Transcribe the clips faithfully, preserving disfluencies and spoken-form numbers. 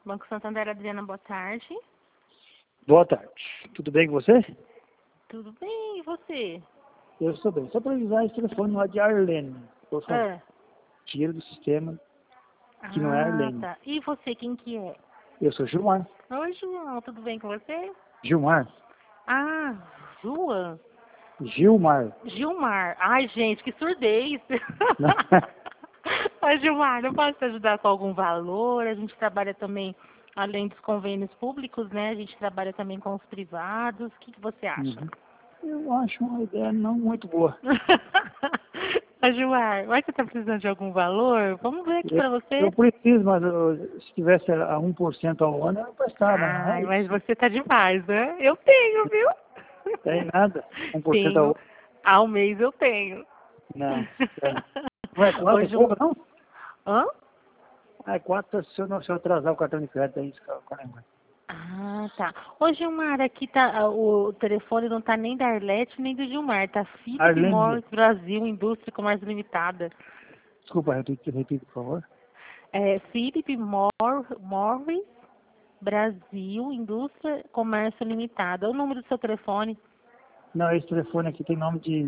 Banco Santander, Adriana, boa tarde. Boa tarde. Tudo bem com você? Tudo bem, e você? Eu estou bem. Só para avisar esse telefone lá de Arlene. Por favor, Ah, tira do sistema que não é ah, Arlene. tá. E você, quem que é? Eu sou Gilmar. Oi, João, tudo bem com você? Gilmar. Ah, João. Gilmar. Gilmar. Ai, gente, que surdez. Ai, Gilmar, não posso te ajudar com algum valor? A gente trabalha também, além dos convênios públicos, né? A gente trabalha também com os privados. O que, que você acha? Uhum. Eu acho uma ideia não muito boa. Ô, Gilmar, vai que você tá precisando de algum valor? Vamos ver aqui Eu, pra você. eu preciso, mas eu, se tivesse a um por cento ao ano, eu prestava. Ai, Mas mas você tá demais, né? Eu tenho, viu? tem nada. um por cento ao Tenho. ano. Ao mês eu tenho. Não. Tem. Não é quatro Ô, e pouco, Gil... não? Hã? Ah, é quatro se eu, não, se eu atrasar o cartão de crédito, é isso que eu eu lembro. Ah, tá. Ô, Gilmar, aqui tá, ah, o telefone não tá nem da Arlete nem do Gilmar, tá Philip Arlene, Morris Brasil, Indústria Comércio Limitada. desculpa, repita, repita, por favor. É, Philip Mor Morris Brasil, Indústria Comércio Limitada. É o número do seu telefone. Não, esse telefone aqui tem nome de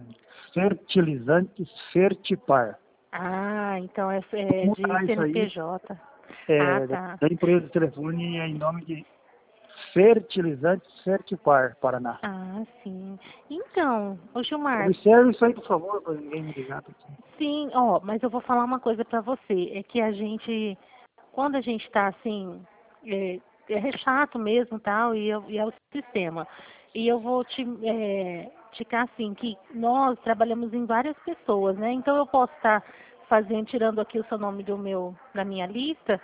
fertilizantes Fertipar. Ah, então é, Vou é de mudar isso aí, C N P J. Ah, é, tá. da empresa de telefone é em nome de Fertilizantes Fertipar, Paraná. Ah, sim. Então, ô Gilmar, Observe isso aí, por favor, para ninguém me ligar. sim, ó, mas eu vou falar uma coisa pra você, é que a gente, quando a gente tá assim, é, é chato mesmo, tal, e, eu- e é o sistema. E eu vou te, é, ticar assim, que nós trabalhamos em várias pessoas, né? Então eu posso estar fazendo, tirando aqui o seu nome do meu, da minha lista,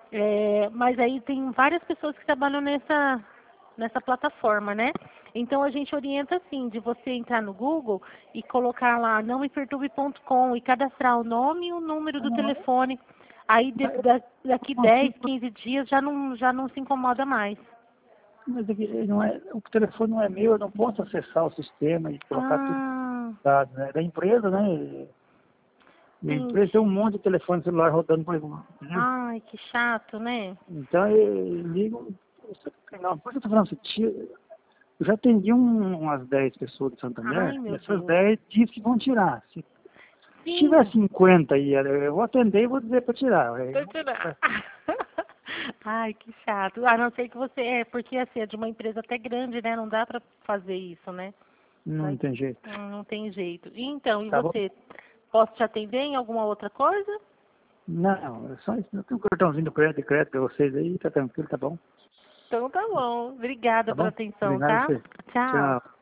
é, mas aí tem várias pessoas que trabalham nessa, nessa plataforma, né? Então a gente orienta assim, de você entrar no Google e colocar lá não me perturbe ponto com e cadastrar o nome e o número do Não, telefone. Aí de- da- daqui não, assim, dez, quinze dias já não, já não se incomoda mais. mas aqui não é, o telefone não é meu, eu não posso acessar o sistema e colocar tudo Ah, dados, né? É da empresa, né? Minha empresa tem entendi. um monte de telefone celular rodando por aí, entendeu? Ai, que chato, né? Então eu ligo. Não, por que eu tô falando assim, tira- eu já atendi um, umas dez pessoas de Ai, Santander, e meu essas Deus. dez dizem que vão tirar. Se, se tiver Sim, cinquenta aí, eu vou atender e vou dizer para tirar. Aí tô não- tirando. Ai, que chato. A não ser que você é, porque assim, é de uma empresa até grande, né? Não dá pra fazer isso, né? não Vai, tem jeito. hum, não tem jeito. Então, e Tá bom? você? Posso te atender em alguma outra coisa? Não, é só isso. Eu tenho um cartãozinho do crédito, de crédito para vocês aí, tá tranquilo, tá bom? Então tá bom. Obrigada Tá pela bom? atenção, Obrigado a tá? você. Tchau. Tchau.